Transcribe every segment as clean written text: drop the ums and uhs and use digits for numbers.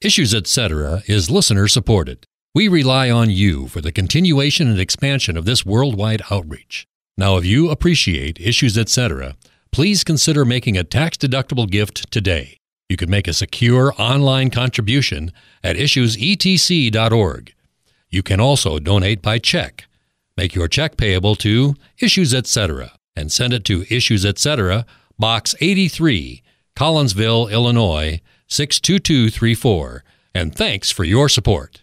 Issues Etc. is listener supported. We rely on you for the continuation and expansion of this worldwide outreach. Now, if you appreciate Issues Etc., please consider making a tax-deductible gift today. You can make a secure online contribution at issuesetc.org. You can also donate by check. Make your check payable to Issues Etc. and send it to Issues Etc., Box 83, Collinsville, Illinois, 62234. And thanks for your support.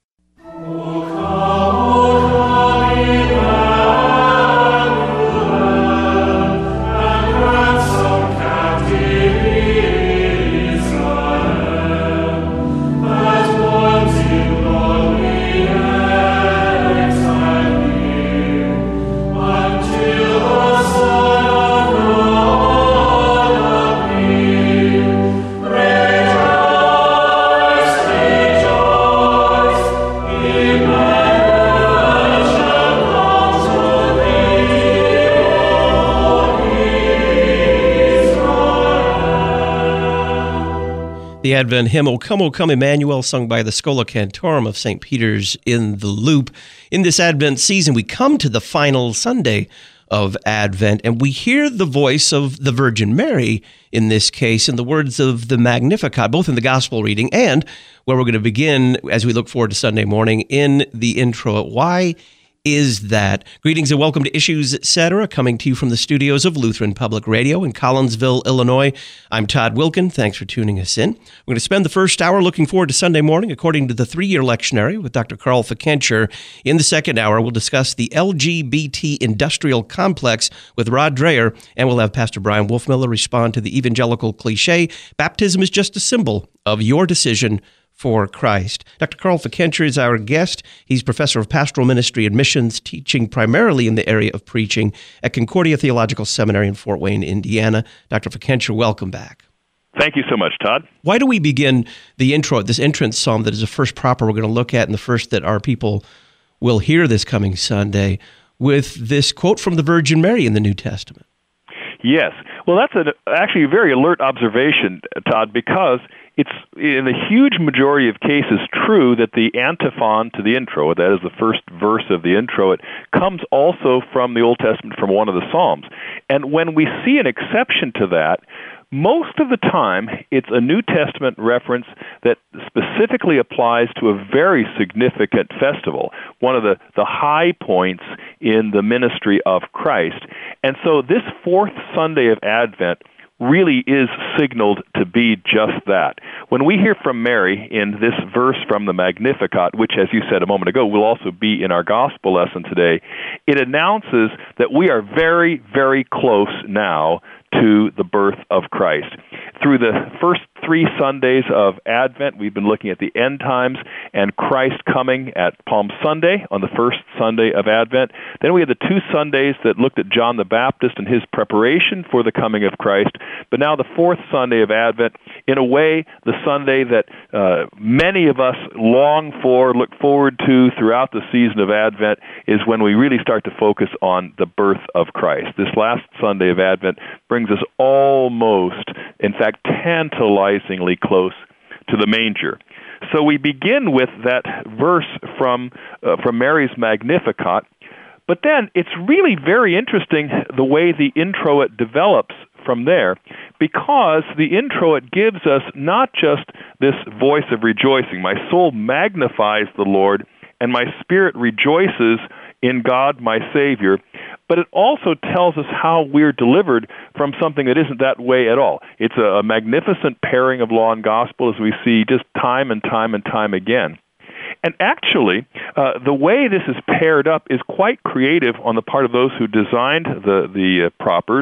The Advent hymn, O Come, Emmanuel, sung by the Schola Cantorum of St. Peter's in the Loop. In this Advent season, we come to the final Sunday of Advent, and we hear the voice of the Virgin Mary, in this case, in the words of the Magnificat, both in the Gospel reading and where we're going to begin as we look forward to Sunday morning in the intro. Why is that? Greetings and welcome to Issues Etc., coming to you from the studios of Lutheran Public Radio in Collinsville, Illinois. I'm Todd Wilkin. Thanks for tuning us in. We're going to spend the first hour looking forward to Sunday morning according to the 3-year lectionary with Dr. Carl Fikentscher. In the second hour, we'll discuss the LGBT industrial complex with Rod Dreher, and we'll have Pastor Brian Wolfmiller respond to the evangelical cliche, baptism is just a symbol of your decision for Christ. Dr. Carl Fikentscher is our guest. He's professor of pastoral ministry and missions, teaching primarily in the area of preaching at Concordia Theological Seminary in Fort Wayne, Indiana. Dr. Fikentscher, welcome back. Thank you so much, Todd. Why do we begin the intro, this entrance psalm that is the first proper we're going to look at and the first that our people will hear this coming Sunday, with this quote from the Virgin Mary in the New Testament? Yes. Well, that's actually a very alert observation, Todd, because it's in a huge majority of cases true that the antiphon to the intro, that is the first verse of the intro, it comes also from the Old Testament, from one of the Psalms. And when we see an exception to that, most of the time it's a New Testament reference that specifically applies to a very significant festival, one of the high points in the ministry of Christ. And so this fourth Sunday of Advent really is signaled to be just that. When we hear from Mary in this verse from the Magnificat, which, as you said a moment ago, will also be in our gospel lesson today, it announces that we are very, very close now to the birth of Christ. Through the first 3 Sundays of Advent, we've been looking at the end times and Christ coming at Palm Sunday on the first Sunday of Advent. Then we had the 2 Sundays that looked at John the Baptist and his preparation for the coming of Christ. But now the 4th Sunday of Advent, in a way, the Sunday that many of us long for, look forward to throughout the season of Advent, is when we really start to focus on the birth of Christ. This last Sunday of Advent brings us almost, in fact, tantalizingly close to the manger. So we begin with that verse from Mary's Magnificat, but then it's really very interesting the way the introit develops from there, because the introit gives us not just this voice of rejoicing, my soul magnifies the Lord, and my spirit rejoices in God, my Savior, but it also tells us how we're delivered from something that isn't that way at all. It's a magnificent pairing of law and gospel, as we see just time and time and time again. And actually, the way this is paired up is quite creative on the part of those who designed the propers.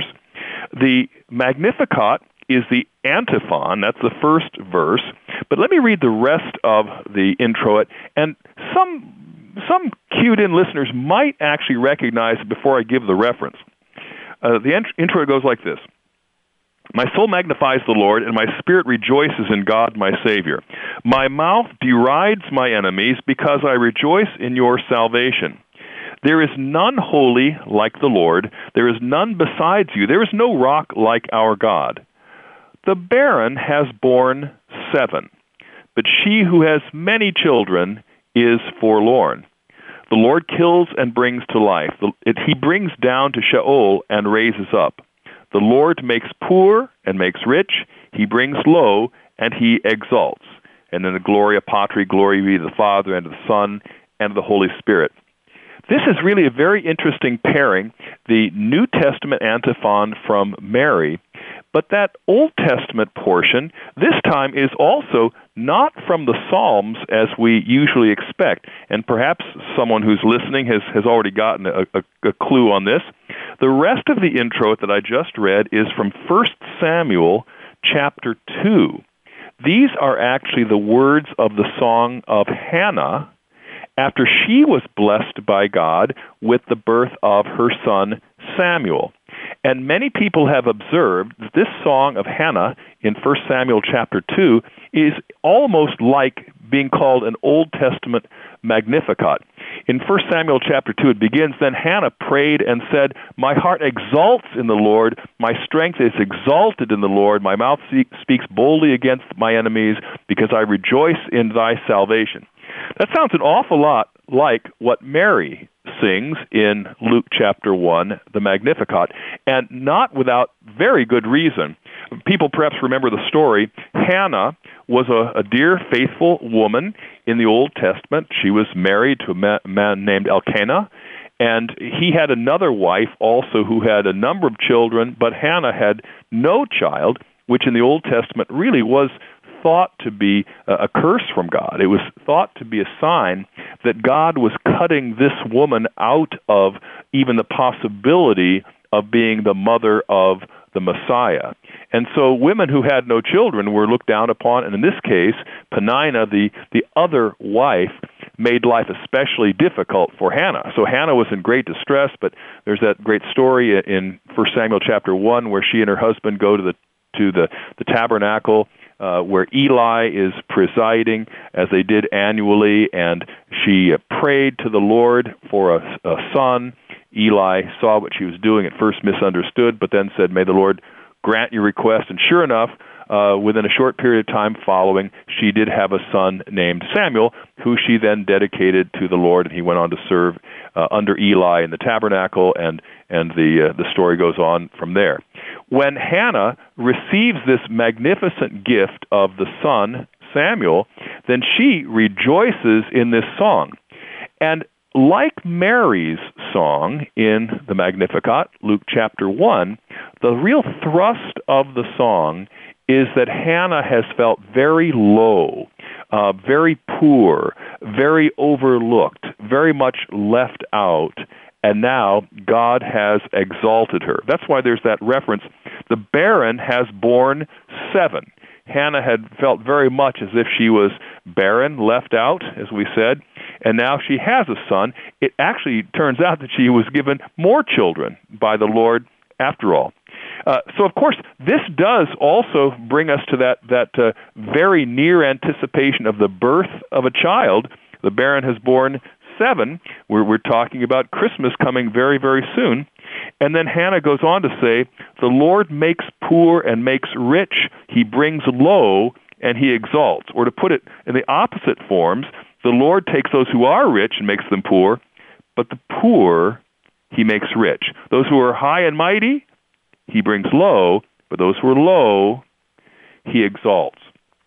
The Magnificat is the antiphon, that's the first verse, but let me read the rest of the introit, and some cued-in listeners might actually recognize it before I give the reference. The intro goes like this. My soul magnifies the Lord, and my spirit rejoices in God my Savior. My mouth derides my enemies because I rejoice in your salvation. There is none holy like the Lord. There is none besides you. There is no rock like our God. The barren has borne 7. but she who has many children is forlorn. The Lord kills and brings to life. He brings down to Sheol and raises up. The Lord makes poor and makes rich. He brings low and he exalts. And in the Gloria Patri, glory be to the Father and to the Son and to the Holy Spirit. This is really a very interesting pairing, the New Testament antiphon from Mary, but that Old Testament portion this time is also not from the Psalms as we usually expect, and perhaps someone who's listening has already gotten a clue on this. The rest of the intro that I just read is from 1 Samuel chapter 2. These are actually the words of the song of Hannah after she was blessed by God with the birth of her son Samuel. And many people have observed that this song of Hannah in 1 Samuel chapter 2 is almost like being called an Old Testament Magnificat. In 1 Samuel chapter 2 it begins, "Then Hannah prayed and said, 'My heart exults in the Lord, my strength is exalted in the Lord, my mouth speaks boldly against my enemies, because I rejoice in thy salvation.'" That sounds an awful lot like what Mary sings in Luke chapter 1, the Magnificat, and not without very good reason. People perhaps remember the story. Hannah was a dear, faithful woman in the Old Testament. She was married to a man named Elkanah, and he had another wife also who had a number of children, but Hannah had no child, which in the Old Testament really was thought to be a curse from God. It was thought to be a sign that God was cutting this woman out of even the possibility of being the mother of the Messiah. And so women who had no children were looked down upon, and in this case, Peninnah, the other wife, made life especially difficult for Hannah. So Hannah was in great distress, but there's that great story in 1 Samuel chapter 1 where she and her husband go to the tabernacle where Eli is presiding, as they did annually, and she prayed to the Lord for a son. Eli saw what she was doing, at first misunderstood, but then said, "May the Lord grant your request." And sure enough, within a short period of time following, she did have a son named Samuel, who she then dedicated to the Lord, and he went on to serve under Eli in the tabernacle, and the story goes on from there. When Hannah receives this magnificent gift of the son, Samuel, then she rejoices in this song. And like Mary's song in the Magnificat, Luke chapter 1, the real thrust of the song is that Hannah has felt very low, very poor, very overlooked, very much left out, and now God has exalted her. That's why there's that reference. The barren has borne 7. Hannah had felt very much as if she was barren, left out, as we said, and now she has a son. It actually turns out that she was given more children by the Lord after all. So, of course, this does also bring us to that very near anticipation of the birth of a child. The barren has borne 7. We're talking about Christmas coming very, very soon. And then Hannah goes on to say, "The Lord makes poor and makes rich. He brings low and he exalts." Or to put it in the opposite forms, the Lord takes those who are rich and makes them poor, but the poor he makes rich. Those who are high and mighty, he brings low, but those who are low, he exalts.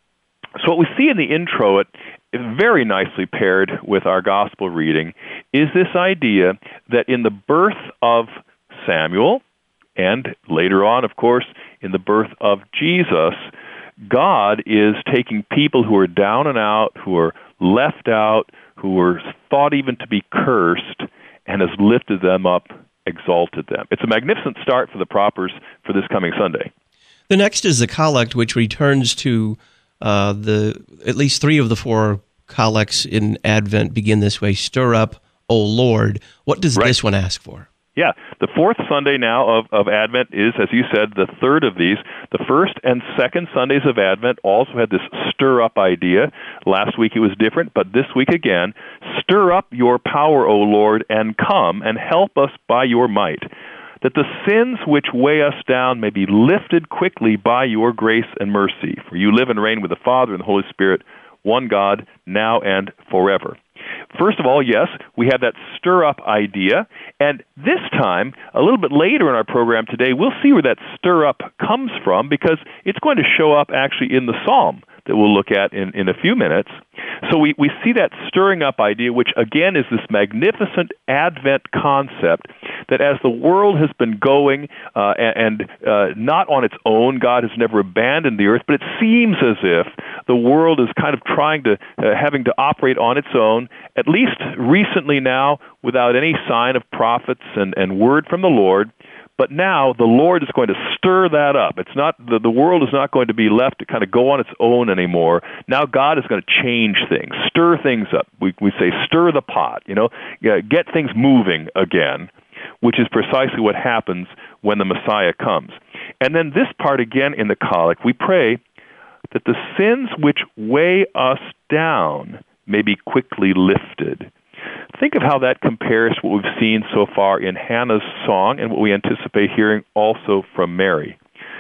So what we see in the intro, it very nicely paired with our gospel reading, is this idea that in the birth of Samuel, and later on, of course, in the birth of Jesus, God is taking people who are down and out, who are left out, who were thought even to be cursed, and has lifted them up, exalted them. It's a magnificent start for the Propers for this coming Sunday. The next is the collect, which returns to at least 3 of the 4 collects in Advent begin this way: "Stir up, O Lord." What does this one ask for? Yeah, the 4th Sunday now of Advent is, as you said, the 3rd of these. The 1st and 2nd Sundays of Advent also had this stir-up idea. Last week it was different, but this week again, "Stir up your power, O Lord, and come and help us by your might, that the sins which weigh us down may be lifted quickly by your grace and mercy. For you live and reign with the Father and the Holy Spirit, one God, now and forever. First of all, yes, we have that stir-up idea, and this time, a little bit later in our program today, we'll see where that stir-up comes from, because it's going to show up actually in the psalm that we'll look at in a few minutes. So we see that stirring up idea, which again is this magnificent Advent concept that as the world has been going and not on its own, God has never abandoned the earth, but it seems as if the world is kind of trying to, having to operate on its own, at least recently now, without any sign of prophets and word from the Lord. But now the Lord is going to stir that up. It's not the world is not going to be left to kind of go on its own anymore. Now God is going to change things, stir things up. We say stir the pot, get things moving again, which is precisely what happens when the Messiah comes. And then this part again in the collect, we pray that the sins which weigh us down may be quickly lifted. Think of how that compares to what we've seen so far in Hannah's song and what we anticipate hearing also from Mary.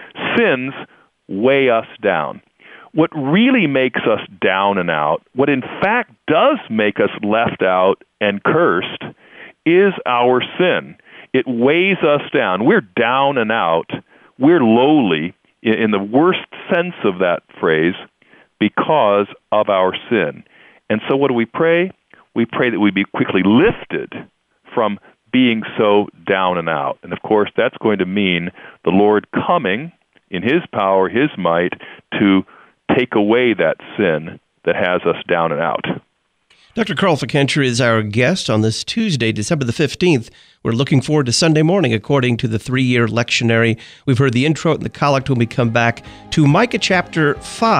Sins weigh us down. What really makes us down and out, what in fact does make us left out and cursed, is our sin. It weighs us down. We're down and out. We're lowly in the worst sense of that phrase because of our sin. And so what do we pray? We pray that we be quickly lifted from being so down and out. And of course, that's going to mean the Lord coming in His power, His might, to take away that sin that has us down and out. Dr. Carl Fickenscher is our guest on this Tuesday, December the 15th. We're looking forward to Sunday morning, according to the 3-year lectionary. We've heard the intro and the collect when we come back to Micah chapter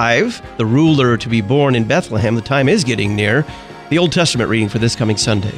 5, the ruler to be born in Bethlehem. The time is getting near. The Old Testament reading for this coming Sunday.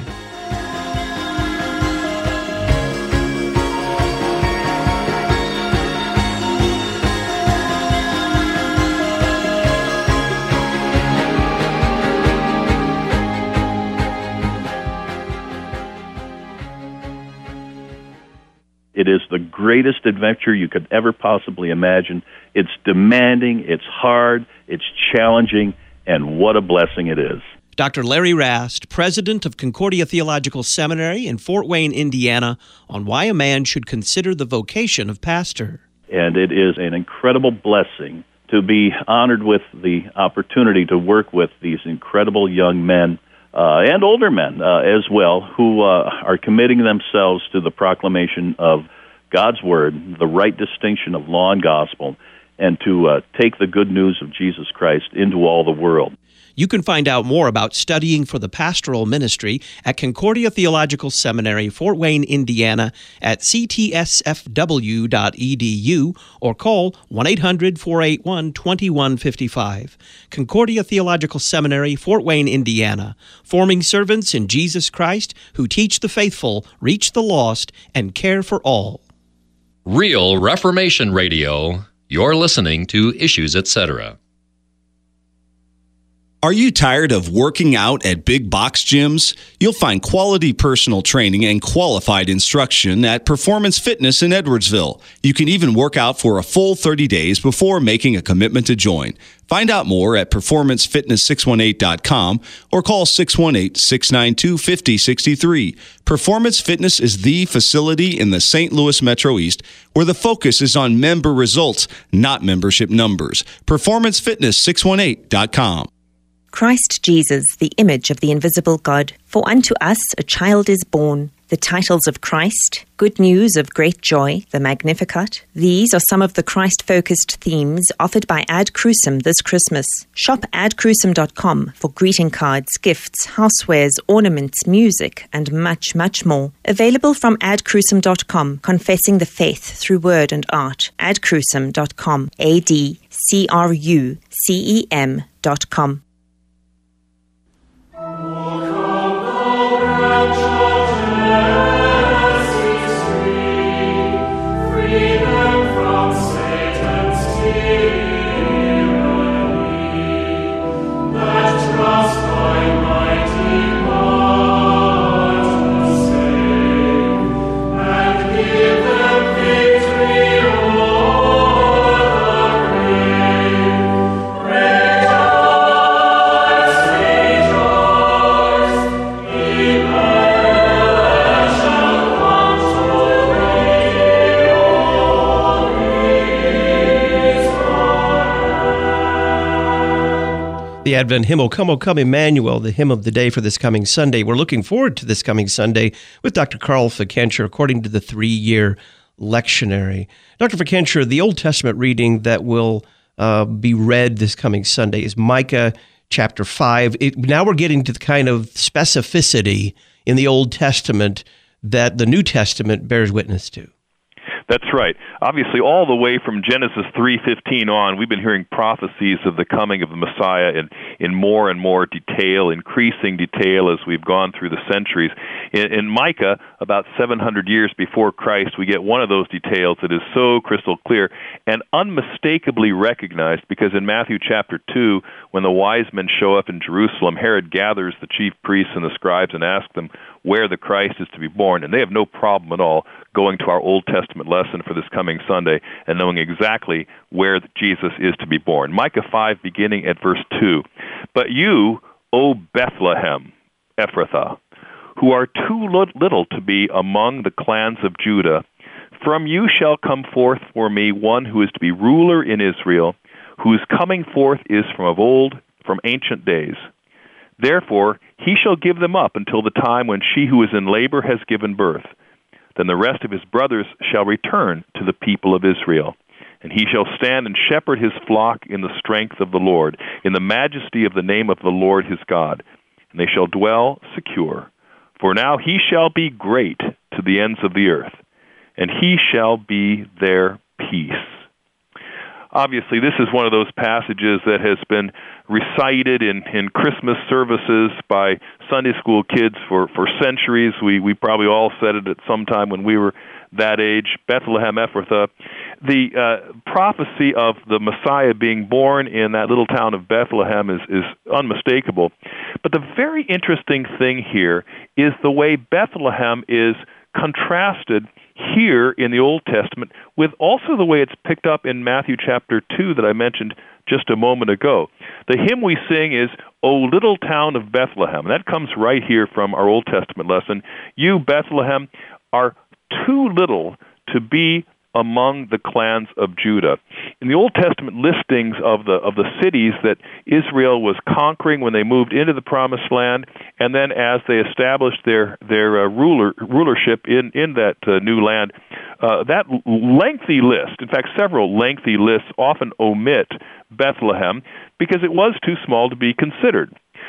It is the greatest adventure you could ever possibly imagine. It's demanding, it's hard, it's challenging, and what a blessing it is. Dr. Larry Rast, president of Concordia Theological Seminary in Fort Wayne, Indiana, on why a man should consider the vocation of pastor. And it is an incredible blessing to be honored with the opportunity to work with these incredible young men and older men as well, who are committing themselves to the proclamation of God's Word, the right distinction of law and gospel, and to take the good news of Jesus Christ into all the world. You can find out more about studying for the pastoral ministry at Concordia Theological Seminary, Fort Wayne, Indiana, at ctsfw.edu or call 1-800-481-2155. Concordia Theological Seminary, Fort Wayne, Indiana, forming servants in Jesus Christ who teach the faithful, reach the lost, and care for all. Real Reformation Radio. You're listening to Issues, Etc. Are you tired of working out at big box gyms? You'll find quality personal training and qualified instruction at Performance Fitness in Edwardsville. You can even work out for a full 30 days before making a commitment to join. Find out more at performancefitness618.com or call 618-692-5063. Performance Fitness is the facility in the St. Louis Metro East where the focus is on member results, not membership numbers. Performancefitness618.com. Christ Jesus, the image of the invisible God. For unto us a child is born. The titles of Christ, Good News of Great Joy, the Magnificat. These are some of the Christ-focused themes offered by Ad Crucem this Christmas. Shop adcrucem.com for greeting cards, gifts, housewares, ornaments, music, and much, much more. Available from adcrucem.com, confessing the faith through word and art. adcrucem.com, adcrucem.com. The Advent hymn, O Come Emmanuel, the hymn of the day for this coming Sunday. We're looking forward to this coming Sunday with Dr. Carl Fickenscher, according to the 3-year lectionary. Dr. Fickenscher, the Old Testament reading that will be read this coming Sunday is Micah chapter 5. Now we're getting to the kind of specificity in the Old Testament that the New Testament bears witness to. That's right. Obviously, all the way from Genesis 3:15 on, we've been hearing prophecies of the coming of the Messiah in more and more detail, increasing detail as we've gone through the centuries. In Micah, about 700 years before Christ, we get one of those details that is so crystal clear and unmistakably recognized, because in Matthew chapter 2, when the wise men show up in Jerusalem, Herod gathers the chief priests and the scribes and asks them where the Christ is to be born, and they have no problem at all going to our Old Testament lesson for this coming Sunday and knowing exactly where Jesus is to be born. Micah 5, beginning at verse 2. But you, O Bethlehem, Ephrathah, who are too little to be among the clans of Judah, from you shall come forth for me one who is to be ruler in Israel, whose coming forth is from of old, from ancient days. Therefore he shall give them up until the time when she who is in labor has given birth. Then the rest of his brothers shall return to the people of Israel. And he shall stand and shepherd his flock in the strength of the Lord, in the majesty of the name of the Lord his God. And they shall dwell secure. For now he shall be great to the ends of the earth, and he shall be their peace. Obviously, this is one of those passages that has been recited in Christmas services by Sunday school kids for centuries. We probably all said it at some time when we were that age. Bethlehem Ephrathah. The prophecy of the Messiah being born in that little town of Bethlehem is unmistakable. But the very interesting thing here is the way Bethlehem is contrasted here in the Old Testament with also the way it's picked up in Matthew chapter 2 that I mentioned just a moment ago. The hymn we sing is, O Little Town of Bethlehem. That comes right here from our Old Testament lesson. You, Bethlehem, are too little to be among the clans of Judah. In the Old Testament listings of the cities that Israel was conquering when they moved into the Promised Land, and then as they established their rulership in that new land, that lengthy list, in fact several lengthy lists, often omit Bethlehem because it was too small to be considered.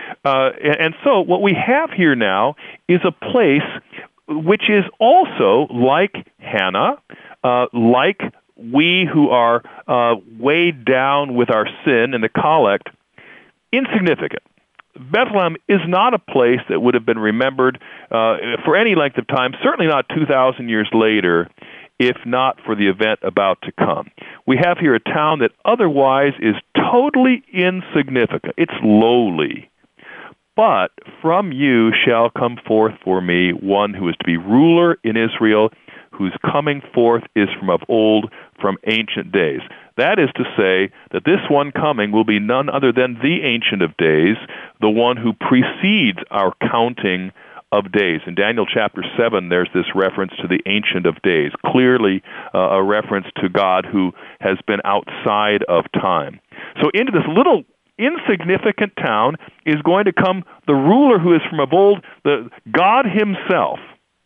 And so what we have here now is a place which is also like Hannah, like we who are weighed down with our sin and the collect, insignificant. Bethlehem is not a place that would have been remembered for any length of time, certainly not 2,000 years later, if not for the event about to come. We have here a town that otherwise is totally insignificant. It's lowly. But from you shall come forth for me one who is to be ruler in Israel, whose coming forth is from of old, from ancient days. That is to say that this one coming will be none other than the Ancient of Days, the one who precedes our counting of days. In Daniel chapter 7, there's this reference to the Ancient of Days, clearly a reference to God who has been outside of time. So into this little insignificant town is going to come the ruler who is from of old, the God himself.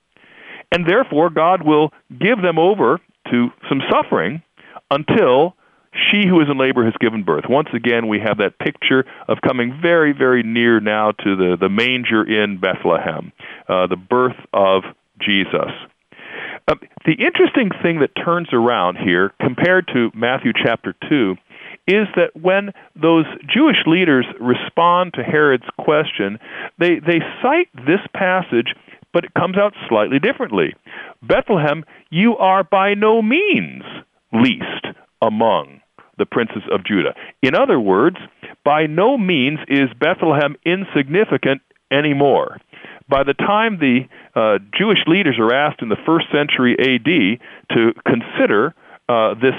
And therefore, God will give them over to some suffering until she who is in labor has given birth. Once again, we have that picture of coming very, very near now to the manger in Bethlehem, the birth of Jesus. The interesting thing that turns around here, compared to Matthew chapter 2, is that when those Jewish leaders respond to Herod's question, they cite this passage, but it comes out slightly differently. Bethlehem, you are by no means least among the princes of Judah. In other words, by no means is Bethlehem insignificant anymore. By the time the Jewish leaders are asked in the 1st century A.D. to consider this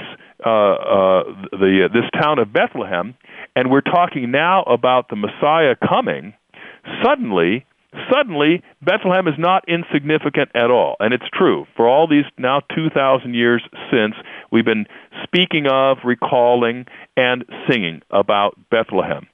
town of Bethlehem, and we're talking now about the Messiah coming, suddenly Bethlehem is not insignificant at all. And it's true. For all these now 2,000 years since, we've been speaking of, recalling, and singing about Bethlehem.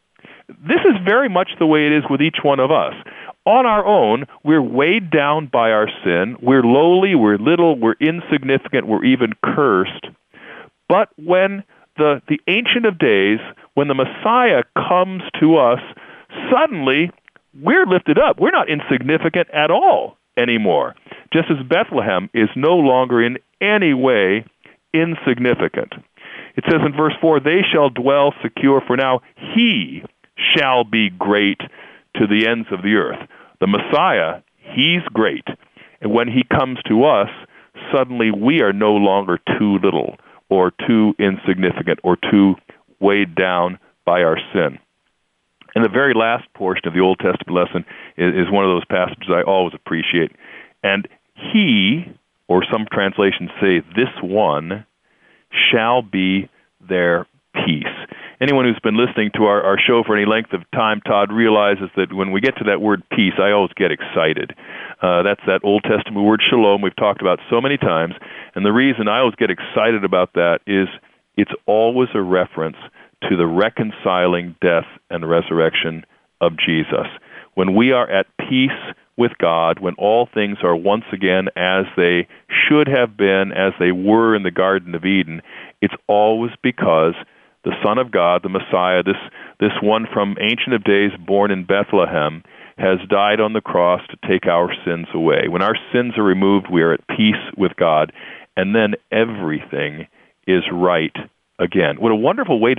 this is very much the way it is with each one of us. On our own, we're weighed down by our sin. We're lowly, we're little, we're insignificant, we're even cursed. But when the Ancient of Days, when the Messiah comes to us, suddenly we're lifted up. We're not insignificant at all anymore, just as Bethlehem is no longer in any way insignificant. It says in verse 4, they shall dwell secure, for now he shall be great to the ends of the earth. The Messiah, he's great. And when he comes to us, suddenly we are no longer too little or too insignificant or too weighed down by our sin. And the very last portion of the Old Testament lesson is one of those passages I always appreciate. And he, or some translations say this one, shall be their peace. Anyone who's been listening to our show for any length of time, Todd, realizes that when we get to that word peace, I always get excited. That's that Old Testament word shalom we've talked about so many times. And the reason I always get excited about that is it's always a reference to the reconciling death and resurrection of Jesus. When we are at peace with God, when all things are once again as they should have been, as they were in the Garden of Eden, it's always because the Son of God, the Messiah, this one from Ancient of Days born in Bethlehem, has died on the cross to take our sins away. When our sins are removed, we are at peace with God, and then everything is right again. What a wonderful way to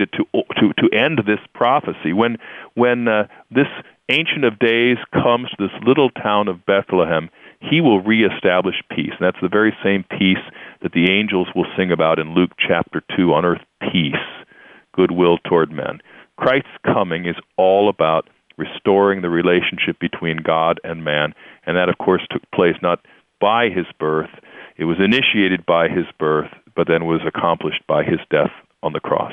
end this prophecy. When this Ancient of Days comes to this little town of Bethlehem, he will reestablish peace. And that's the very same peace that the angels will sing about in Luke chapter 2, on earth peace, goodwill toward men. Christ's coming is all about restoring the relationship between God and man, and that, of course, took place not by his birth. It was initiated by his birth, but then was accomplished by his death on the cross.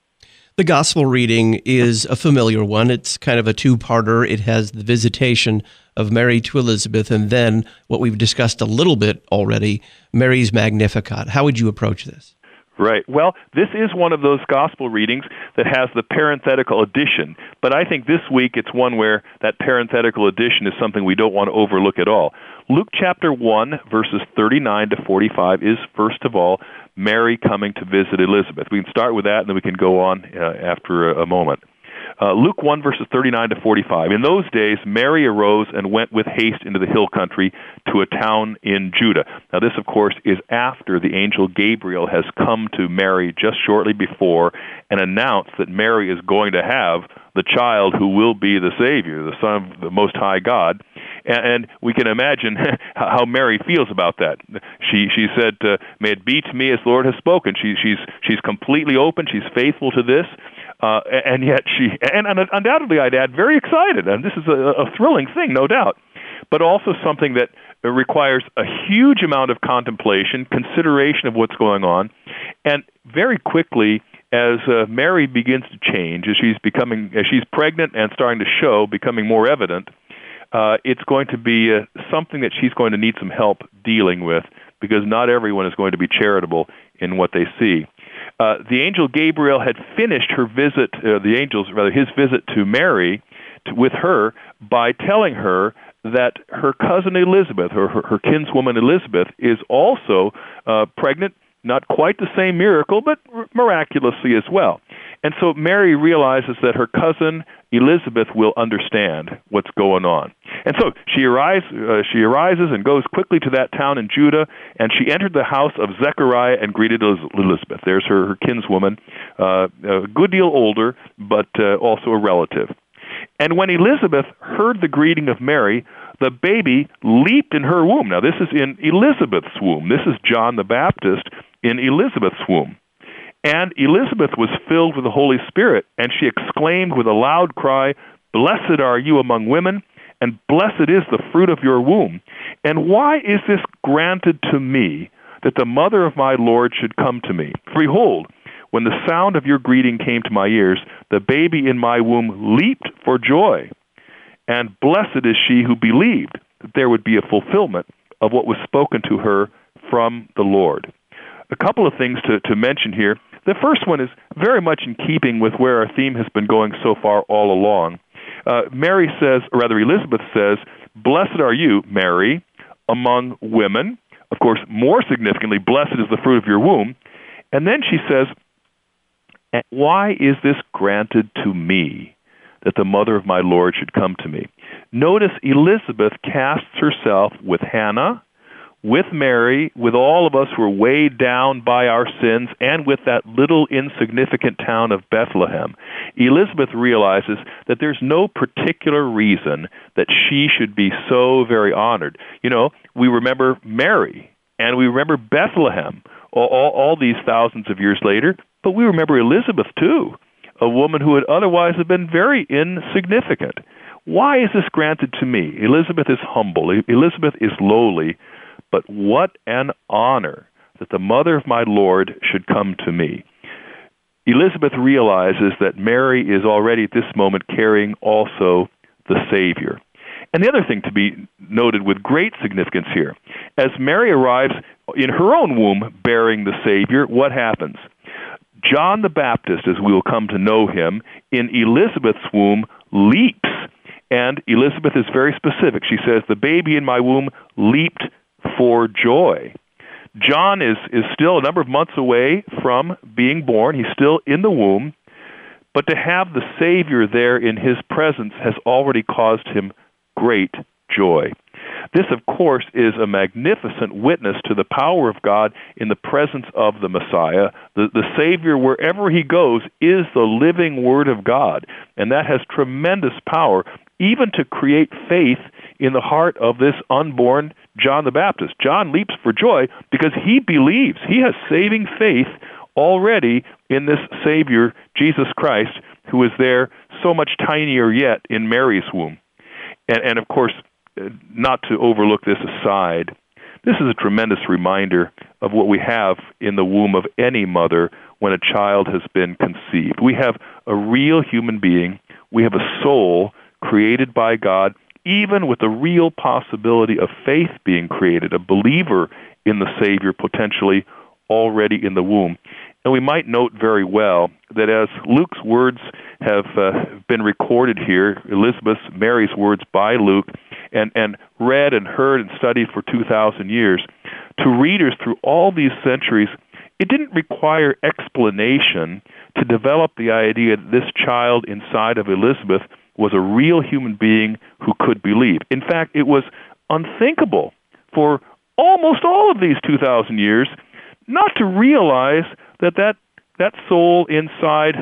The gospel reading is a familiar one. It's kind of a two-parter. It has the visitation of Mary to Elizabeth, and then what we've discussed a little bit already, Mary's Magnificat. How would you approach this? Right. Well, this is one of those gospel readings that has the parenthetical addition, but I think this week it's one where that parenthetical addition is something we don't want to overlook at all. Luke chapter 1, verses 39 to 45 is, first of all, Mary coming to visit Elizabeth. We can start with that, and then we can go on after a moment. Luke 1, verses 39 to 45. In those days, Mary arose and went with haste into the hill country to a town in Judah. Now, this, of course, is after the angel Gabriel has come to Mary just shortly before and announced that Mary is going to have the child who will be the Savior, the Son of the Most High God. And we can imagine how Mary feels about that. She said, "May it be to me as the Lord has spoken." She's completely open. She's faithful to this. And yet and undoubtedly, I'd add, very excited. And this is a thrilling thing, no doubt, but also something that requires a huge amount of contemplation, consideration of what's going on. And very quickly, as Mary begins to change, as she's pregnant and starting to show, becoming more evident, it's going to be something that she's going to need some help dealing with, because not everyone is going to be charitable in what they see. The angel Gabriel had finished his visit to Mary with her by telling her that her cousin Elizabeth, her kinswoman Elizabeth, is also pregnant, not quite the same miracle, but miraculously as well. And so Mary realizes that her cousin Elizabeth will understand what's going on. And so she arises and goes quickly to that town in Judah, and she entered the house of Zechariah and greeted Elizabeth. There's her kinswoman, a good deal older, but also a relative. And when Elizabeth heard the greeting of Mary, the baby leaped in her womb. Now, this is in Elizabeth's womb. This is John the Baptist in Elizabeth's womb. And Elizabeth was filled with the Holy Spirit, and she exclaimed with a loud cry, "Blessed are you among women, and blessed is the fruit of your womb. And why is this granted to me, that the mother of my Lord should come to me? For behold, when the sound of your greeting came to my ears, the baby in my womb leaped for joy. And blessed is she who believed that there would be a fulfillment of what was spoken to her from the Lord." A couple of things to mention here. The first one is very much in keeping with where our theme has been going so far all along. Mary says, or rather Elizabeth says, "Blessed are you, Mary, among women." Of course, more significantly, blessed is the fruit of your womb. And then she says, "Why is this granted to me, that the mother of my Lord should come to me?" Notice Elizabeth casts herself with Hannah, with Mary, with all of us who are weighed down by our sins, and with that little insignificant town of Bethlehem. Elizabeth realizes that there's no particular reason that she should be so very honored. You know, we remember Mary, and we remember Bethlehem, all these thousands of years later, but we remember Elizabeth too, a woman who would otherwise have been very insignificant. Why is this granted to me? Elizabeth is humble. Elizabeth is lowly. But what an honor that the mother of my Lord should come to me. Elizabeth realizes that Mary is already at this moment carrying also the Savior. And the other thing to be noted with great significance here, as Mary arrives in her own womb bearing the Savior, what happens? John the Baptist, as we will come to know him, in Elizabeth's womb leaps. And Elizabeth is very specific. She says, "The baby in my womb leaped for joy." John is still a number of months away from being born. He's still in the womb. But to have the Savior there in his presence has already caused him great joy. This, of course, is a magnificent witness to the power of God in the presence of the Messiah. The Savior, wherever he goes, is the living Word of God. And that has tremendous power, even to create faith in the heart of this unborn John the Baptist. John leaps for joy because he believes. He has saving faith already in this Savior, Jesus Christ, who is there so much tinier yet in Mary's womb. And of course, not to overlook this aside, this is a tremendous reminder of what we have in the womb of any mother when a child has been conceived. We have a real human being. We have a soul created by God, even with the real possibility of faith being created, a believer in the Savior potentially already in the womb. And we might note very well that as Luke's words have been recorded here, Elizabeth's, Mary's words by Luke, and read and heard and studied for 2,000 years, to readers through all these centuries, it didn't require explanation to develop the idea that this child inside of Elizabeth was a real human being who could believe. In fact, it was unthinkable for almost all of these 2,000 years not to realize that soul inside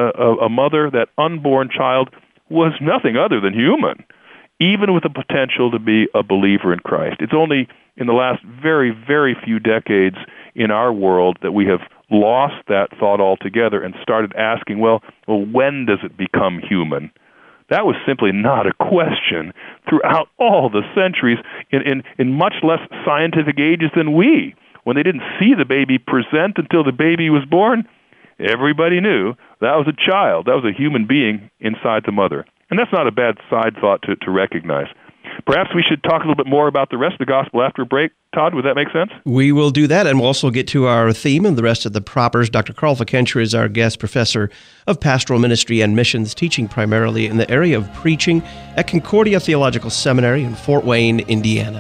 a mother, that unborn child, was nothing other than human, even with the potential to be a believer in Christ. It's only in the last very, very few decades in our world that we have lost that thought altogether and started asking, well, when does it become human? That was simply not a question throughout all the centuries in much less scientific ages than we. When they didn't see the baby present until the baby was born, everybody knew that was a child, that was a human being inside the mother. And that's not a bad side thought to recognize. Perhaps we should talk a little bit more about the rest of the gospel after a break. Todd, would that make sense? We will do that, and we'll also get to our theme and the rest of the propers. Dr. Carl Fikentra is our guest professor of pastoral ministry and missions, teaching primarily in the area of preaching at Concordia Theological Seminary in Fort Wayne, Indiana.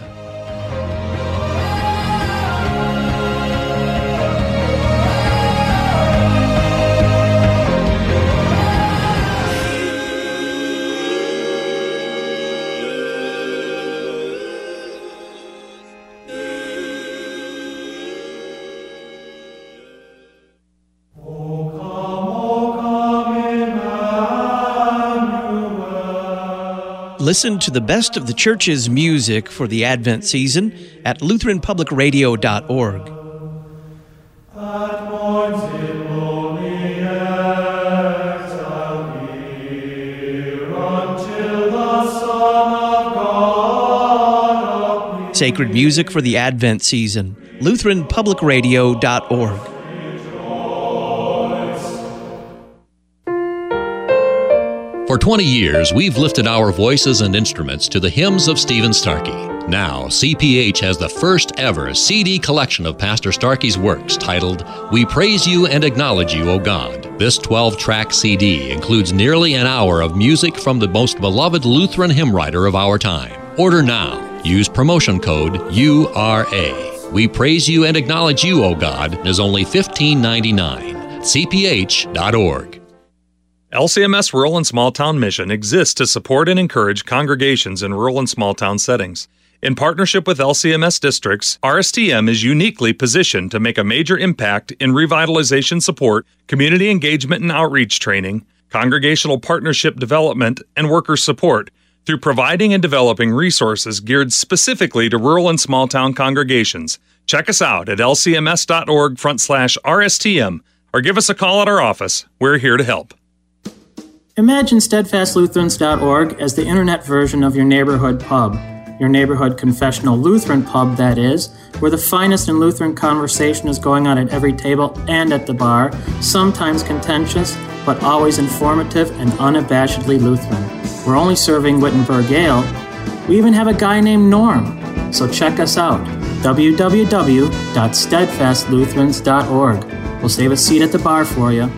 Listen to the best of the church's music for the Advent season at LutheranPublicRadio.org. Sacred music for the Advent season, LutheranPublicRadio.org. For 20 years, we've lifted our voices and instruments to the hymns of Stephen Starkey. Now, CPH has the first ever CD collection of Pastor Starkey's works titled, We Praise You and Acknowledge You, O God. This 12-track CD includes nearly an hour of music from the most beloved Lutheran hymn writer of our time. Order now. Use promotion code URA. We Praise You and Acknowledge You, O God is only $15.99. CPH.org. LCMS Rural and Small Town Mission exists to support and encourage congregations in rural and small town settings. In partnership with LCMS districts, RSTM is uniquely positioned to make a major impact in revitalization support, community engagement and outreach training, congregational partnership development, and worker support through providing and developing resources geared specifically to rural and small town congregations. Check us out at lcms.org/RSTM or give us a call at our office. We're here to help. Imagine SteadfastLutherans.org as the internet version of your neighborhood pub. Your neighborhood confessional Lutheran pub, that is, where the finest in Lutheran conversation is going on at every table and at the bar, sometimes contentious, but always informative and unabashedly Lutheran. We're only serving Wittenberg Ale. We even have a guy named Norm. So check us out, www.steadfastlutherans.org. We'll save a seat at the bar for you.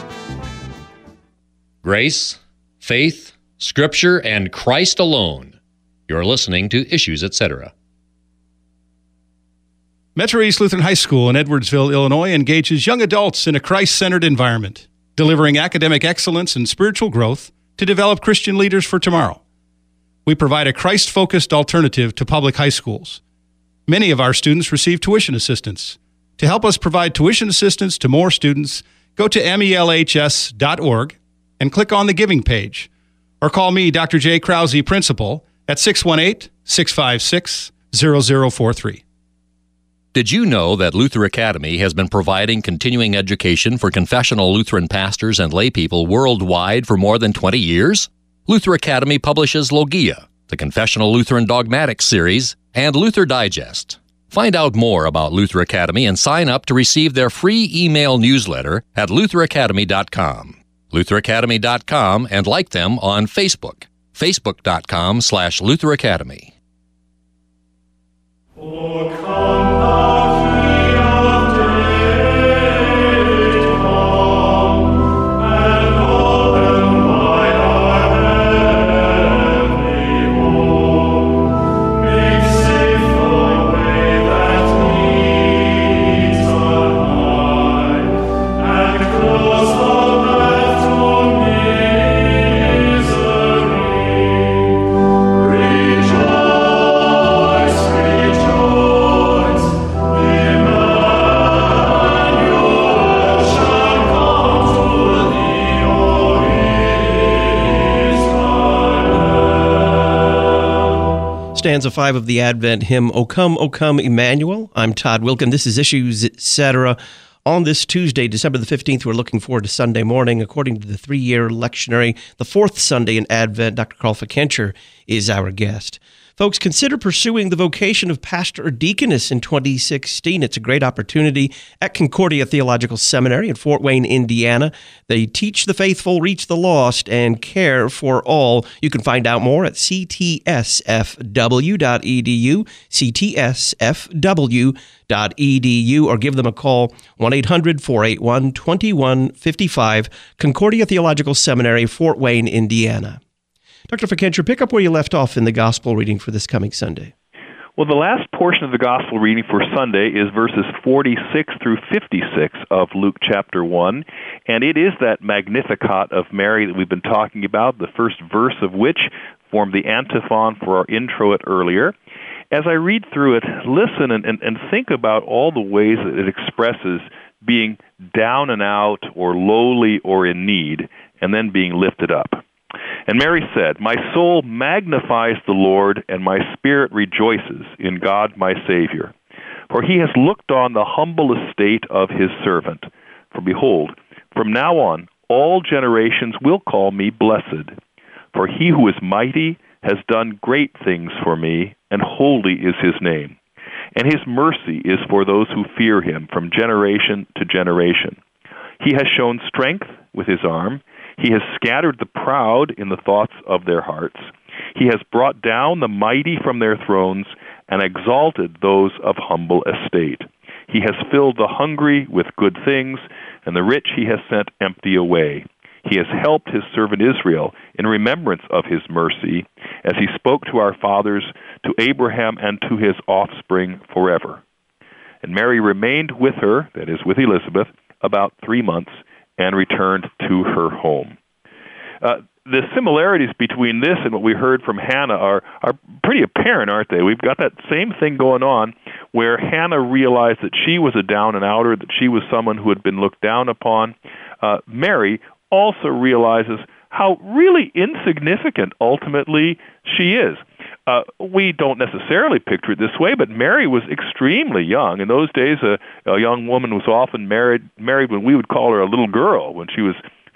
Grace, faith, Scripture, and Christ alone. You're listening to Issues, Etc. Metro East Lutheran High School in Edwardsville, Illinois engages young adults in a Christ-centered environment, delivering academic excellence and spiritual growth to develop Christian leaders for tomorrow. We provide a Christ-focused alternative to public high schools. Many of our students receive tuition assistance. To help us provide tuition assistance to more students, go to melhs.org and click on the Giving page, or call me, Dr. J. Krause, Principal, at 618-656-0043. Did you know that Luther Academy has been providing continuing education for confessional Lutheran pastors and laypeople worldwide for more than 20 years? Luther Academy publishes Logia, the Confessional Lutheran Dogmatics series, and Luther Digest. Find out more about Luther Academy and sign up to receive their free email newsletter at lutheracademy.com. lutheracademy.com, and like them on Facebook. Facebook.com/Luther Academy. Stanza 5 of the Advent hymn, O Come, Emmanuel. I'm Todd Wilkin. This is Issues, Etc. On this Tuesday, December the 15th, we're looking forward to Sunday morning. According to the 3-year lectionary, the fourth Sunday in Advent, Dr. Carl Fikencher is our guest. Folks, consider pursuing the vocation of pastor or deaconess in 2016. It's a great opportunity at Concordia Theological Seminary in Fort Wayne, Indiana. They teach the faithful, reach the lost, and care for all. You can find out more at ctsfw.edu, ctsfw.edu, or give them a call, 1-800-481-2155, Concordia Theological Seminary, Fort Wayne, Indiana. Dr. Fikencher, pick up where you left off in the gospel reading for this coming Sunday. Well, the last portion of the gospel reading for Sunday is verses 46 through 56 of Luke chapter 1, and it is that Magnificat of Mary that we've been talking about, the first verse of which formed the antiphon for our introit earlier. As I read through it, listen and think about all the ways that it expresses being down and out or lowly or in need, and then being lifted up. And Mary said, My soul magnifies the Lord, and my spirit rejoices in God my Savior. For he has looked on the humble estate of his servant. For behold, from now on all generations will call me blessed. For he who is mighty has done great things for me, and holy is his name. And his mercy is for those who fear him from generation to generation. He has shown strength with his arm. He has scattered the proud in the thoughts of their hearts. He has brought down the mighty from their thrones and exalted those of humble estate. He has filled the hungry with good things, and the rich he has sent empty away. He has helped his servant Israel in remembrance of his mercy, as he spoke to our fathers, to Abraham and to his offspring forever. And Mary remained with her, that is, with Elizabeth, about 3 months, and returned to her home. The similarities between this and what we heard from Hannah are pretty apparent, aren't they? We've got that same thing going on where Hannah realized that she was a down and outer, that she was someone who had been looked down upon. Mary also realizes how really insignificant ultimately she is. We don't necessarily picture it this way, but Mary was extremely young. In those days, a young woman was often married when we would call her a little girl, when she was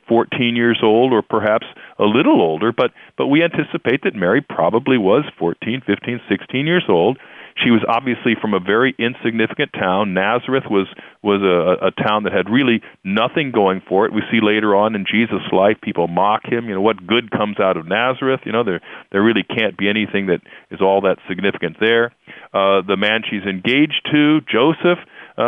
14 years old or perhaps a little older, but we anticipate that Mary probably was 14, 15, 16 years old. She was obviously from a very insignificant town. Nazareth was a town that had really nothing going for it. We see later on in Jesus' life, people mock him. What good comes out of Nazareth? There really can't be anything that is all that significant there. The man she's engaged to, Joseph,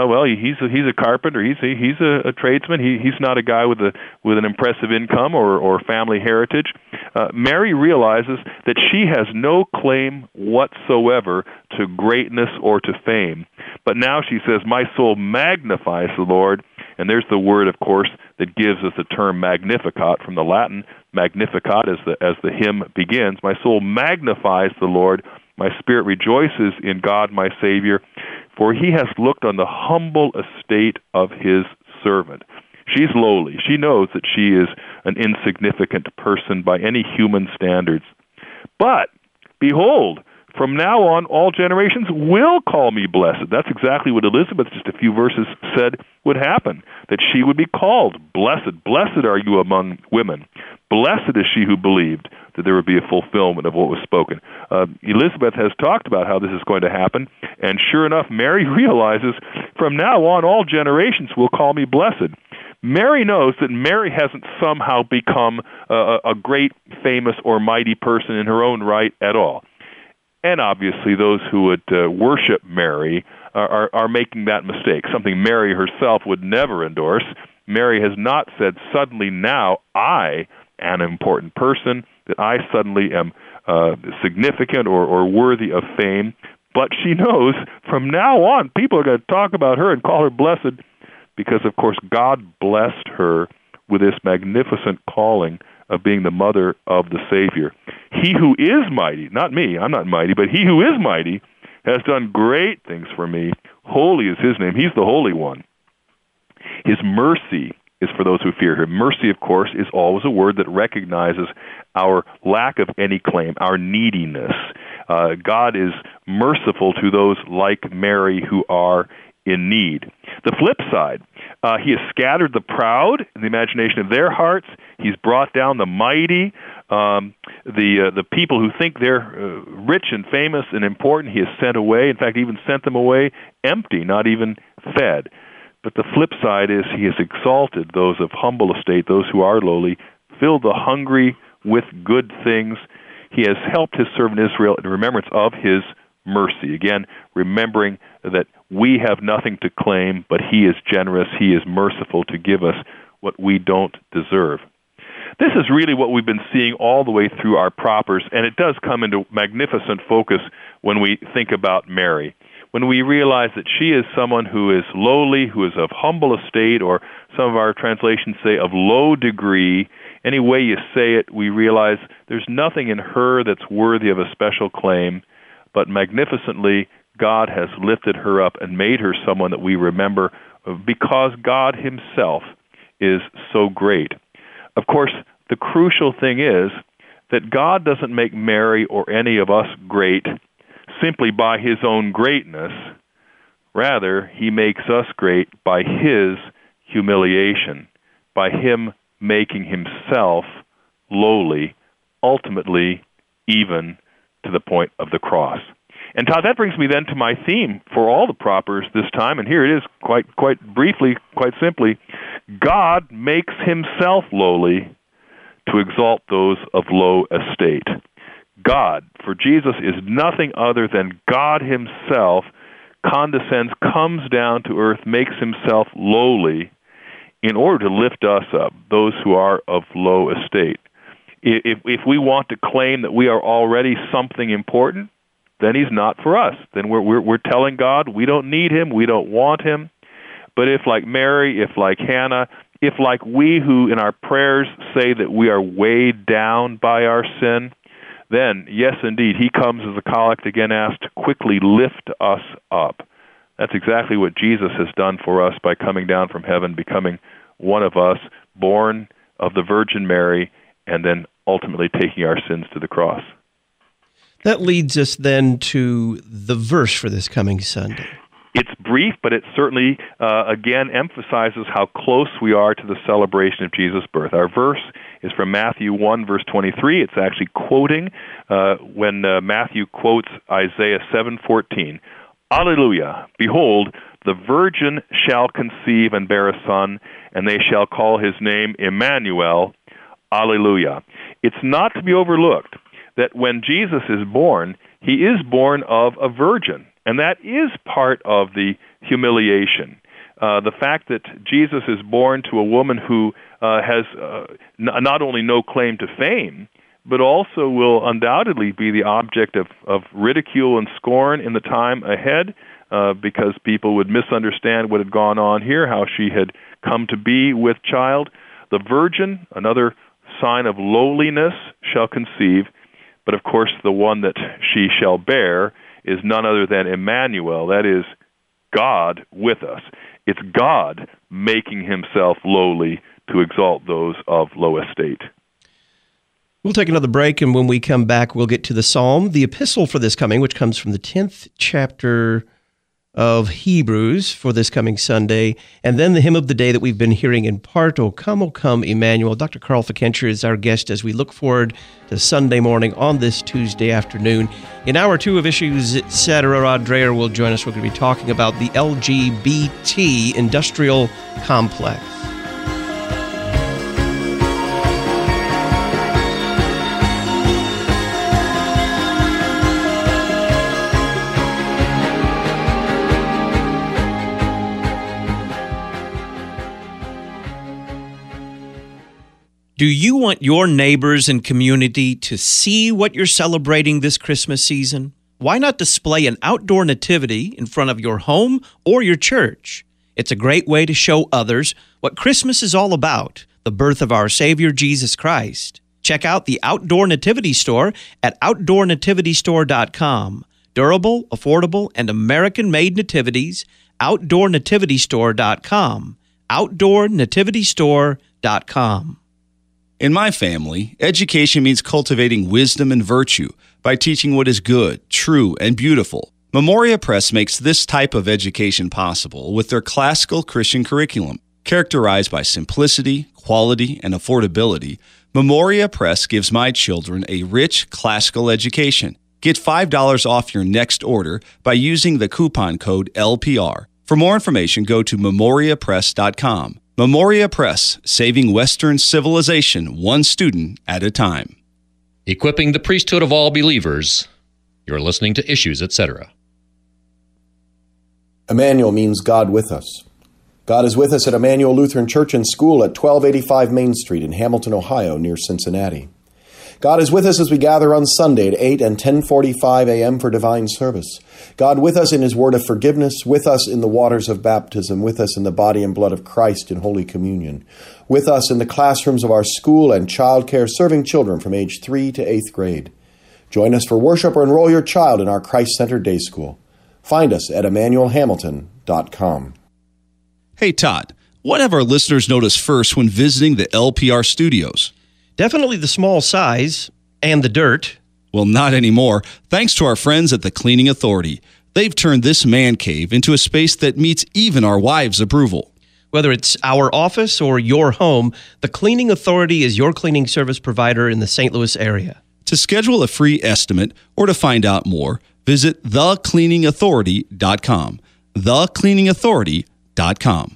he's a carpenter. He's a tradesman. He's not a guy with an impressive income or family heritage. Mary realizes that she has no claim whatsoever to greatness or to fame. But now she says, "My soul magnifies the Lord." And there's the word, of course, that gives us the term Magnificat from the Latin. Magnificat, as the hymn begins. "My soul magnifies the Lord. My spirit rejoices in God my Savior, for he has looked on the humble estate of his servant." She's lowly. She knows that she is an insignificant person by any human standards. But, behold, from now on all generations will call me blessed. That's exactly what Elizabeth, just a few verses, said would happen, that she would be called blessed. Blessed are you among women. Blessed is she who believed that there would be a fulfillment of what was spoken. Elizabeth has talked about how this is going to happen, and sure enough, Mary realizes, from now on all generations will call me blessed. Mary knows that Mary hasn't somehow become a great, famous, or mighty person in her own right at all. And obviously those who would worship Mary are making that mistake, something Mary herself would never endorse. Mary has not said, suddenly now I am an important person, that I suddenly am significant or worthy of fame. But she knows from now on people are going to talk about her and call her blessed because, of course, God blessed her with this magnificent calling of being the mother of the Savior. He who is mighty, not me, I'm not mighty, but he who is mighty has done great things for me. Holy is his name. He's the Holy One. His mercy is for those who fear him. Mercy, of course, is always a word that recognizes our lack of any claim, our neediness. God is merciful to those like Mary who are in need. The flip side, he has scattered the proud in the imagination of their hearts. He's brought down the mighty, the people who think they're rich and famous and important. He has sent away, in fact, even sent them away empty, not even fed. But the flip side is he has exalted those of humble estate, those who are lowly, filled the hungry with good things. He has helped his servant Israel in remembrance of his mercy. Again, remembering that we have nothing to claim, but he is generous, he is merciful to give us what we don't deserve. This is really what we've been seeing all the way through our propers, and it does come into magnificent focus when we think about Mary. When we realize that she is someone who is lowly, who is of humble estate, or some of our translations say of low degree, any way you say it, we realize there's nothing in her that's worthy of a special claim, but magnificently, God has lifted her up and made her someone that we remember because God himself is so great. Of course, the crucial thing is that God doesn't make Mary or any of us great simply by his own greatness. Rather, he makes us great by his humiliation, by him making himself lowly, ultimately even to the point of the cross. And Todd, that brings me then to my theme for all the propers this time, and here it is quite briefly, quite simply. God makes himself lowly to exalt those of low estate. God. For Jesus is nothing other than God himself, condescends, comes down to earth, makes himself lowly in order to lift us up, those who are of low estate. If we want to claim that we are already something important, then he's not for us. Then we're telling God we don't need him, we don't want him. But if like Mary, if like Hannah, if like we who in our prayers say that we are weighed down by our sin, then yes, indeed, he comes, as the collect again asked, to quickly lift us up. That's exactly what Jesus has done for us by coming down from heaven, becoming one of us, born of the Virgin Mary, and then ultimately taking our sins to the cross. That leads us then to the verse for this coming Sunday. It's brief, but it certainly, again, emphasizes how close we are to the celebration of Jesus' birth. Our verse is from Matthew 1, verse 23. It's actually quoting when Matthew quotes Isaiah 7:14. Alleluia! Behold, the virgin shall conceive and bear a son, and they shall call his name Emmanuel. Alleluia! It's not to be overlooked that when Jesus is born, he is born of a virgin. And that is part of the humiliation. The fact that Jesus is born to a woman who has not only no claim to fame, but also will undoubtedly be the object of ridicule and scorn in the time ahead, because people would misunderstand what had gone on here, how she had come to be with child. The virgin, another sign of lowliness, shall conceive, but of course the one that she shall bear is none other than Emmanuel, that is, God with us. It's God making himself lowly to exalt those of low estate. We'll take another break, and when we come back, we'll get to the psalm, the epistle for this coming, which comes from the 10th chapter of Hebrews for this coming Sunday, and then the hymn of the day that we've been hearing in part, O Come, Emmanuel. Dr. Carl Fickenscher is our guest as we look forward to Sunday morning on this Tuesday afternoon. In hour 2 of Issues, etc., Rod Dreher will join us. We're going to be talking about the LGBT industrial complex. Do you want your neighbors and community to see what you're celebrating this Christmas season? Why not display an outdoor nativity in front of your home or your church? It's a great way to show others what Christmas is all about, the birth of our Savior, Jesus Christ. Check out the Outdoor Nativity Store at OutdoorNativityStore.com. Durable, affordable, and American-made nativities, OutdoorNativityStore.com. OutdoorNativityStore.com. In my family, education means cultivating wisdom and virtue by teaching what is good, true, and beautiful. Memoria Press makes this type of education possible with their classical Christian curriculum. Characterized by simplicity, quality, and affordability, Memoria Press gives my children a rich classical education. Get $5 off your next order by using the coupon code LPR. For more information, go to memoriapress.com. Memoria Press, saving Western civilization one student at a time. Equipping the priesthood of all believers. You're listening to Issues, etc. Emmanuel means God with us. God is with us at Emmanuel Lutheran Church and School at 1285 Main Street in Hamilton, Ohio, near Cincinnati. God is with us as we gather on Sunday at 8 and 10:45 a.m. for divine service. God with us in his word of forgiveness, with us in the waters of baptism, with us in the body and blood of Christ in Holy Communion, with us in the classrooms of our school and childcare, serving children from age 3 to 8th grade. Join us for worship or enroll your child in our Christ-centered day school. Find us at emmanuelhamilton.com. Hey, Todd, what have our listeners noticed first when visiting the LPR studios? Definitely the small size and the dirt. Well, not anymore. Thanks to our friends at the Cleaning Authority. They've turned this man cave into a space that meets even our wives' approval. Whether it's our office or your home, the Cleaning Authority is your cleaning service provider in the St. Louis area. To schedule a free estimate or to find out more, visit thecleaningauthority.com. thecleaningauthority.com.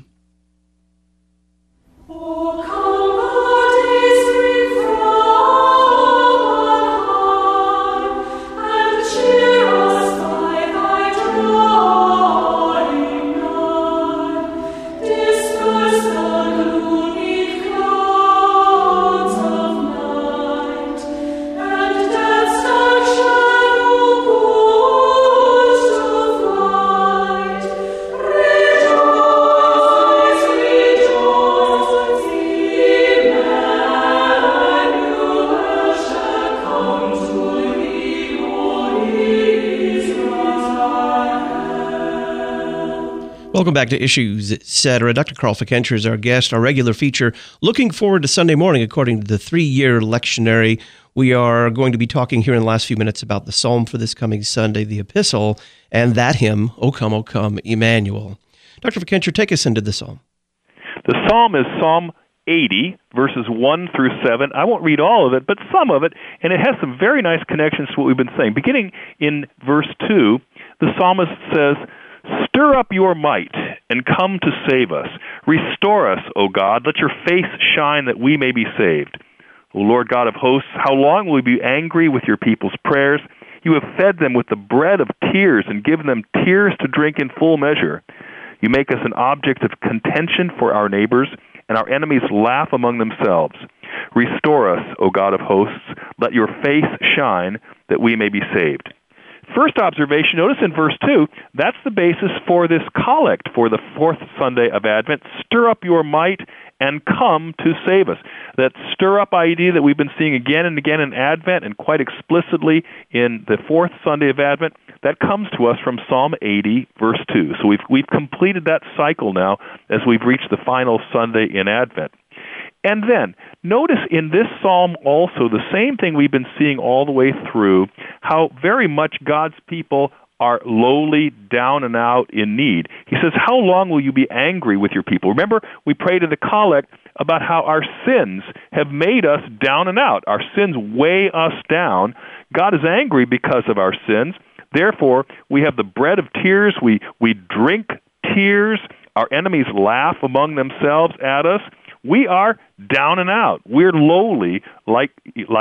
Welcome back to Issues, Etc. Dr. Carl Fickenscher is our guest, our regular feature. Looking forward to Sunday morning, according to the 3-year lectionary. We are going to be talking here in the last few minutes about the psalm for this coming Sunday, the epistle, and that hymn, O Come, Emmanuel. Dr. Fickenscher, take us into the psalm. The psalm is Psalm 80, verses 1 through 7. I won't read all of it, but some of it, and it has some very nice connections to what we've been saying. Beginning in verse 2, the psalmist says, "Stir up your might and come to save us. Restore us, O God. Let your face shine that we may be saved. O Lord God of hosts, how long will you be angry with your people's prayers? You have fed them with the bread of tears and given them tears to drink in full measure. You make us an object of contention for our neighbors, and our enemies laugh among themselves. Restore us, O God of hosts. Let your face shine that we may be saved." First observation, notice in verse 2, that's the basis for this collect for the fourth Sunday of Advent. Stir up your might and come to save us. That stir up idea that we've been seeing again and again in Advent and quite explicitly in the fourth Sunday of Advent, that comes to us from Psalm 80, verse 2. So we've completed that cycle now as we've reached the final Sunday in Advent. And then, notice in this psalm also the same thing we've been seeing all the way through, how very much God's people are lowly, down and out, in need. He says, how long will you be angry with your people? Remember, we prayed in the collect about how our sins have made us down and out. Our sins weigh us down. God is angry because of our sins. Therefore, we have the bread of tears. We drink tears. Our enemies laugh among themselves at us. We are down and out. We're lowly, like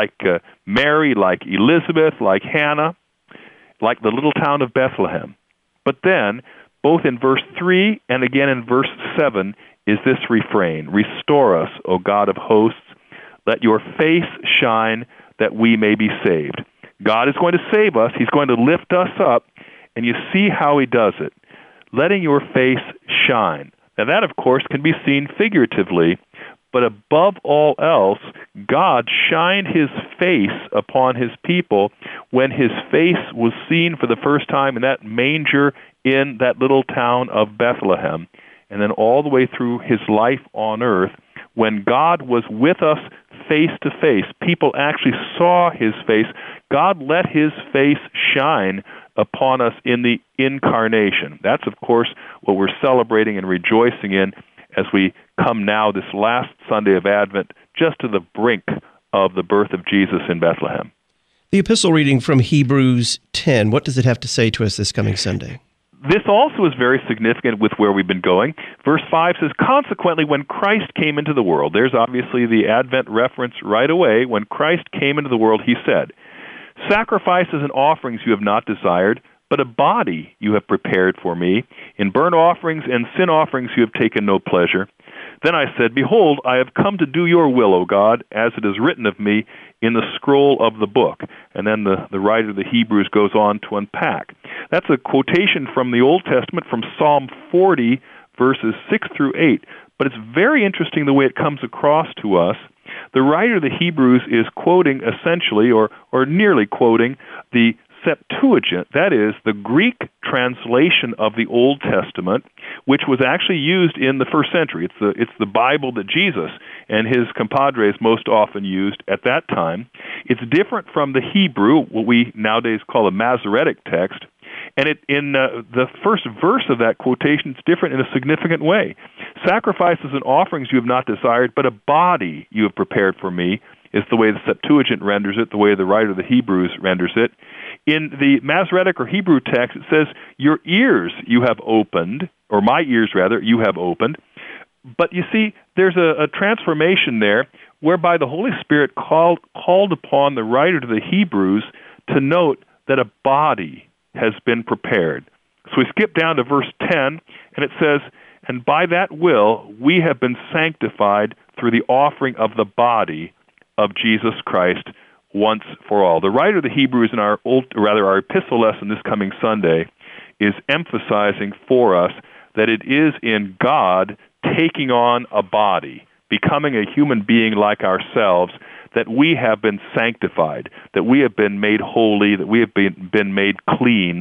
Mary, like Elizabeth, like Hannah, like the little town of Bethlehem. But then, both in verse 3 and again in verse 7, is this refrain, "Restore us, O God of hosts. Let your face shine that we may be saved." God is going to save us. He's going to lift us up. And you see how he does it. Letting your face shine. Now that, of course, can be seen figuratively, but above all else, God shined his face upon his people when his face was seen for the first time in that manger in that little town of Bethlehem. And then all the way through his life on earth, when God was with us face to face, people actually saw his face. God let his face shine upon us in the incarnation. That's, of course, what we're celebrating and rejoicing in as we come now this last Sunday of Advent, just to the brink of the birth of Jesus in Bethlehem. The epistle reading from Hebrews 10, what does it have to say to us this coming Sunday? This also is very significant with where we've been going. Verse 5 says, "Consequently, when Christ came into the world," there's obviously the Advent reference right away. When Christ came into the world, he said, "Sacrifices and offerings you have not desired, but a body you have prepared for me. In burnt offerings and sin offerings you have taken no pleasure. Then I said, Behold, I have come to do your will, O God, as it is written of me in the scroll of the book." And then the writer of the Hebrews goes on to unpack. That's a quotation from the Old Testament, from Psalm 40, verses 6 through 8. But it's very interesting the way it comes across to us. The writer of the Hebrews is quoting essentially, or nearly quoting, the Septuagint, that is, the Greek translation of the Old Testament, which was actually used in the first century. It's the Bible that Jesus and his compadres most often used at that time. It's different from the Hebrew, what we nowadays call a Masoretic text, and in the first verse of that quotation, it's different in a significant way. "Sacrifices and offerings you have not desired, but a body you have prepared for me," is the way the Septuagint renders it, the way the writer of the Hebrews renders it. In the Masoretic or Hebrew text, it says, "Your ears you have opened," or "my ears, rather, you have opened." But you see, there's a transformation there whereby the Holy Spirit called upon the writer to the Hebrews to note that a body has been prepared. So we skip down to verse 10, and it says, "And by that will we have been sanctified through the offering of the body of Jesus Christ once for all." The writer of the Hebrews in our epistle lesson this coming Sunday is emphasizing for us that it is in God taking on a body, becoming a human being like ourselves, that we have been sanctified, that we have been made holy, that we have been made clean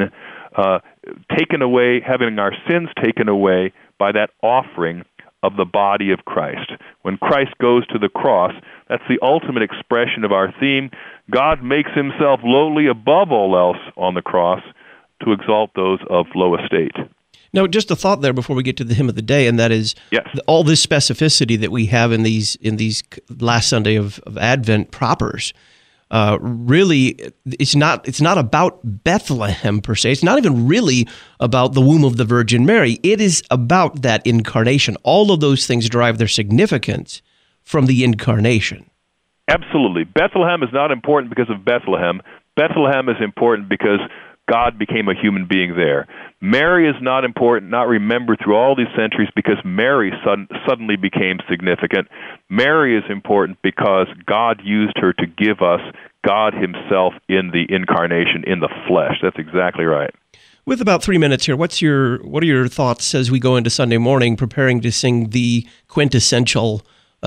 taken away, having our sins taken away by that offering of the body of Christ. When Christ goes to the cross, that's the ultimate expression of our theme. God makes himself lowly above all else on the cross to exalt those of low estate. Now, just a thought there before we get to the hymn of the day, and that is all this specificity that we have in these last Sunday of Advent propers. Really, it's not about Bethlehem per se. It's not even really about the womb of the Virgin Mary. It is about that incarnation. All of those things derive their significance from the incarnation. Absolutely. Bethlehem is not important because of Bethlehem. Bethlehem is important because God became a human being there. Mary is not important, not remembered through all these centuries because Mary suddenly became significant. Mary is important because God used her to give us God himself in the incarnation, in the flesh. That's exactly right. With about 3 minutes here, what are your thoughts as we go into Sunday morning preparing to sing the quintessential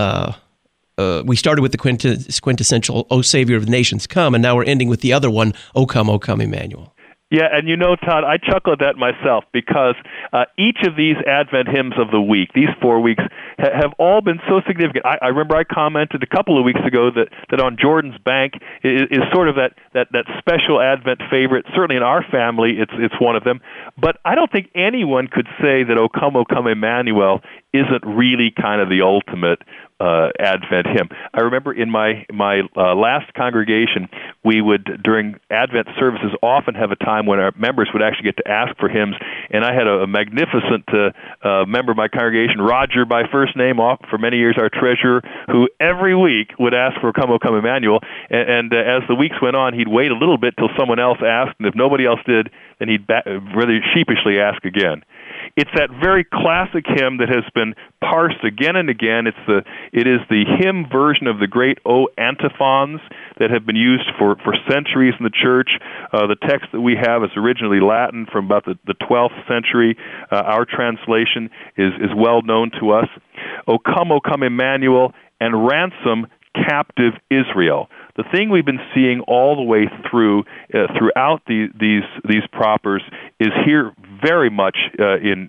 we started with the quintessential O Savior of the Nations Come, and now we're ending with the other one, O Come, Emmanuel. Yeah, and Todd, I chuckle at that myself because each of these Advent hymns of the week, these 4 weeks, have all been so significant. I remember I commented a couple of weeks ago that on Jordan's Bank is sort of that special Advent favorite. Certainly in our family, it's one of them. But I don't think anyone could say that O Come, Emmanuel isn't really kind of the ultimate Advent hymn. I remember in my last congregation, we would, during Advent services, often have a time when our members would actually get to ask for hymns, and I had a magnificent member of my congregation, Roger by first name, for many years our treasurer, who every week would ask for Come, O Come, Emmanuel, and as the weeks went on, he'd wait a little bit till someone else asked, and if nobody else did, then he'd rather sheepishly ask again. It's that very classic hymn that has been parsed again and again. It is the hymn version of the great O antiphons that have been used for centuries in the church. The text that we have is originally Latin from about the 12th century. Our translation is well known to us. O come, Emmanuel, and ransom captive Israel. The thing we've been seeing all the way throughout these propers is here very much in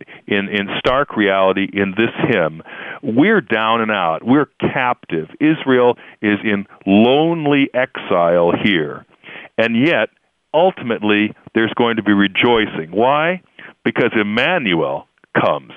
stark reality in this hymn. We're down and out. We're captive. Israel is in lonely exile here. And yet, ultimately, there's going to be rejoicing. Why? Because Emmanuel comes.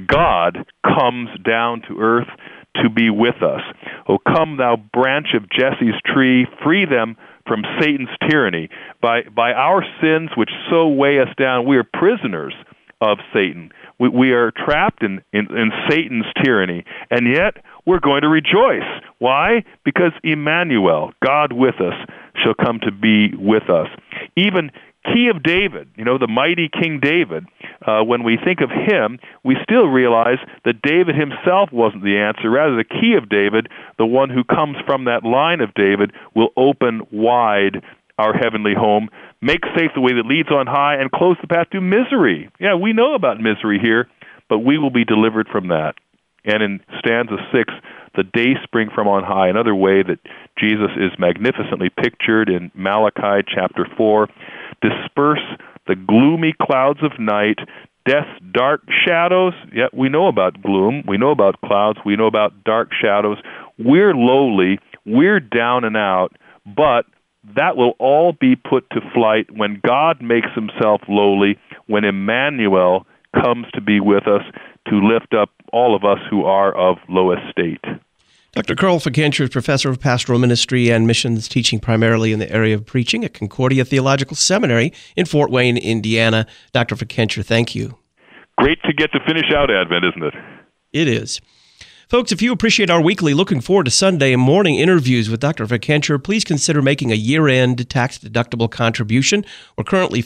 God comes down to earth to be with us. O come, thou branch of Jesse's tree, free them from Satan's tyranny. By our sins which so weigh us down, we are prisoners of Satan. We are trapped in Satan's tyranny, and yet we're going to rejoice. Why? Because Emmanuel, God with us, shall come to be with us. Even Key of David, the mighty King David, when we think of him, we still realize that David himself wasn't the answer. Rather, the Key of David, the one who comes from that line of David, will open wide our heavenly home, make safe the way that leads on high, and close the path to misery. Yeah, we know about misery here, but we will be delivered from that. And in stanza 6, the day spring from on high, another way that Jesus is magnificently pictured in Malachi chapter 4, disperse the gloomy clouds of night, death's dark shadows. Yeah, we know about gloom, we know about clouds, we know about dark shadows. We're lowly, we're down and out, but that will all be put to flight when God makes himself lowly, when Emmanuel comes to be with us to lift up all of us who are of low estate. Dr. Carl Fickenscher is professor of pastoral ministry and missions, teaching primarily in the area of preaching at Concordia Theological Seminary in Fort Wayne, Indiana. Dr. Fickenscher, thank you. Great to get to finish out Advent, isn't it? It is. Folks, if you appreciate our weekly Looking Forward to Sunday morning interviews with Dr. Fickenscher, please consider making a year-end tax-deductible contribution. We're currently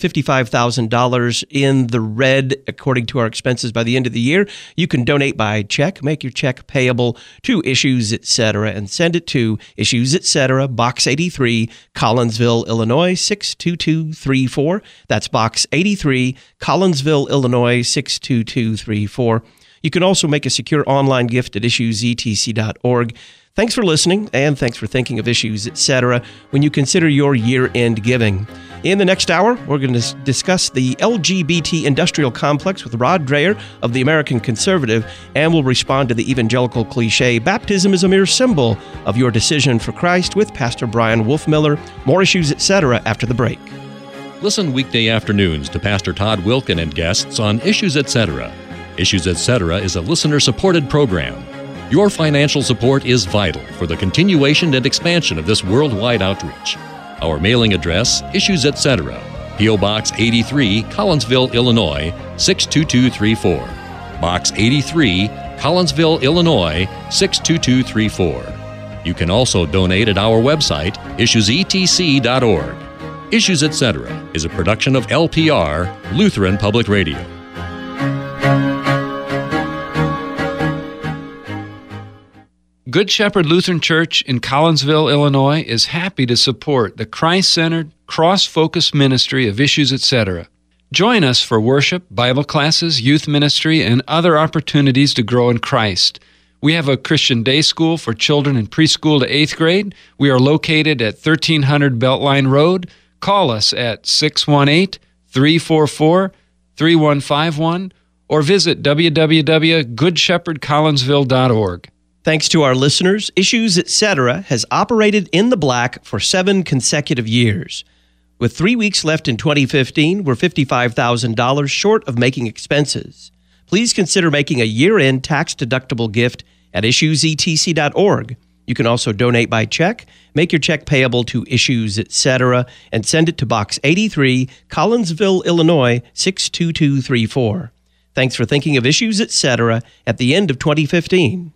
$55,000 in the red according to our expenses by the end of the year. You can donate by check, make your check payable to Issues Etc., and send it to Issues Etc., Box 83, Collinsville, Illinois, 62234. That's Box 83, Collinsville, Illinois, 62234. You can also make a secure online gift at issuesetc.org. Thanks for listening, and thanks for thinking of Issues, etc. when you consider your year-end giving. In the next hour, we're going to discuss the LGBT industrial complex with Rod Dreher of the American Conservative, and we'll respond to the evangelical cliche, baptism is a mere symbol of your decision for Christ, with Pastor Brian Wolfmiller. More Issues, etc. after the break. Listen weekday afternoons to Pastor Todd Wilken and guests on Issues, etc. Issues, etc. is a listener-supported program. Your financial support is vital for the continuation and expansion of this worldwide outreach. Our mailing address, Issues, etc., P.O. Box 83, Collinsville, Illinois, 62234. Box 83, Collinsville, Illinois, 62234. You can also donate at our website, issuesetc.org. Issues, etc. is a production of LPR, Lutheran Public Radio. Good Shepherd Lutheran Church in Collinsville, Illinois is happy to support the Christ-centered, cross-focused ministry of Issues, etc. Join us for worship, Bible classes, youth ministry, and other opportunities to grow in Christ. We have a Christian day school for children in preschool to 8th grade. We are located at 1300 Beltline Road. Call us at 618-344-3151 or visit www.goodshepherdcollinsville.org. Thanks to our listeners, Issues, etc. has operated in the black for 7 consecutive years. With 3 weeks left in 2015, we're $55,000 short of making expenses. Please consider making a year-end tax-deductible gift at issuesetc.org. You can also donate by check. Make your check payable to Issues, etc., and send it to Box 83, Collinsville, Illinois, 62234. Thanks for thinking of Issues, etc. at the end of 2015.